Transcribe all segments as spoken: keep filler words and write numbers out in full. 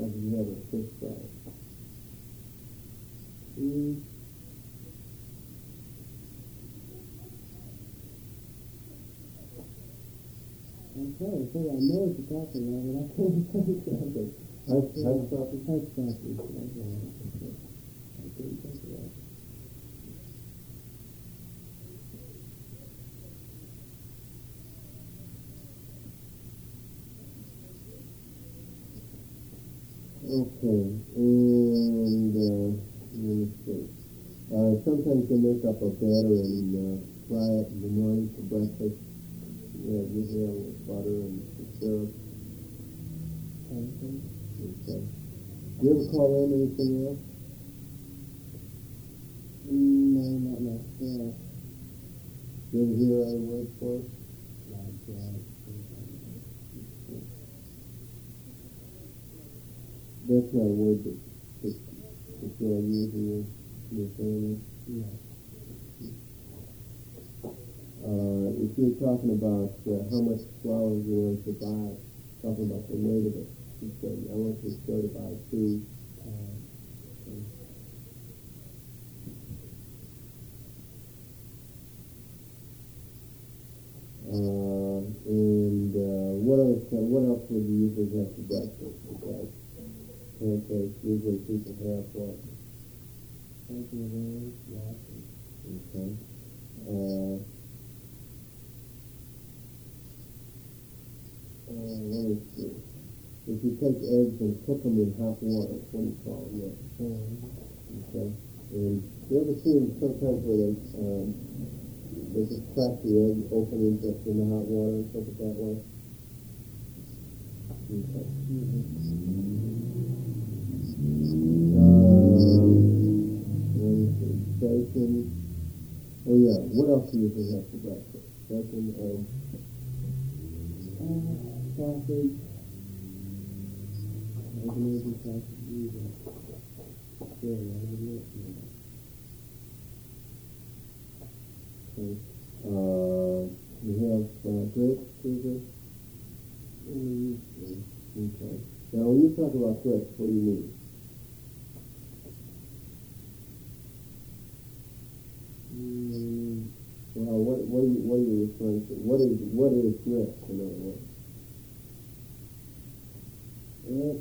like if you have a fish fry. Mm. I'm trying to say I know what you're talking about, but I can't think of it. Hush, hush puppies? Hush puppies. That's right. I couldn't think of that. Okay, and uh, let me see. Uh, sometimes you make up a batter and uh, fry it in the morning for breakfast. Yeah, usually with butter and syrup. Okay. Okay. Do you ever call in anything else? Mm, no, not myself. Do you ever hear other words for it? Like that. That's not a word that, that, that you all use in your, your family? No. Uh, if you're talking about uh, how much flour you want to buy, talking about the weight of it, you say, I want to store to buy two. Uh, Uh, and uh, what else? Uh, what else would you usually have for breakfast? Okay, pancakes. Usually people have what? Something around, yeah. Okay. Uh, uh, let me see. If you take eggs and cook them in hot water, what do you call them? Um, Okay. And you ever seen sometimes where they um, they just crack the egg open in just in the hot water and cook it that way? Okay. Um, bacon. Oh yeah. What else do you usually have for breakfast? Bacon, eggs. uh, sausage. Maybe sausage. Usually. Yeah, yeah, yeah. Okay. Uh, you have uh, grapes, Susan? Mm. Okay. Now, when you talk about grapes, what do you mean? Mm. Well, what what are you what are you referring to? What is what is grapes in other words? Well,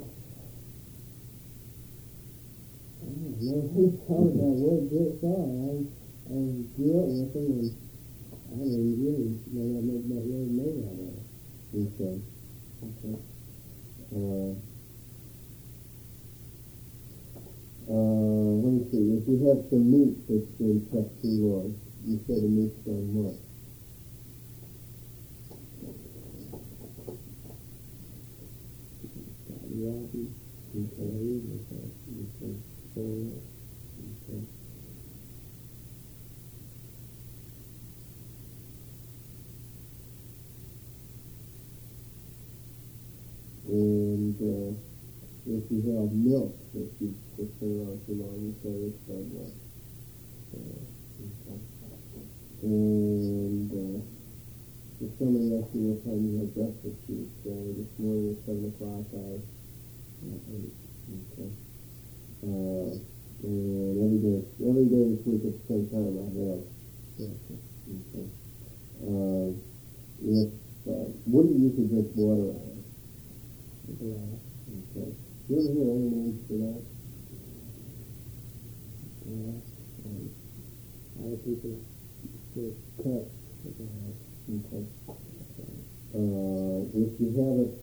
I don't know who told that what grits are. I, I grew up with them, and I didn't really know what that that word made out of. Okay. Okay. Uh, uh, let me see. If you have some meat that's been kept too long, you say the meat's done what? Rocky, Okay. okay, Okay. spoiled. Okay. And uh, if you have milk that you put around too long, you say it's done what? Uh, okay. And uh, if somebody asks you what time you had breakfast, you say this morning at seven o'clock I ate. Okay. Uh, and every day, every day this week at the same time I have. Yeah. Okay. Uh, if uh, what do you usually drink water out of? Glass. Okay. You ever hear any names for that? Glass. Um, other people say cup. Glass. Okay. Uh, if you have it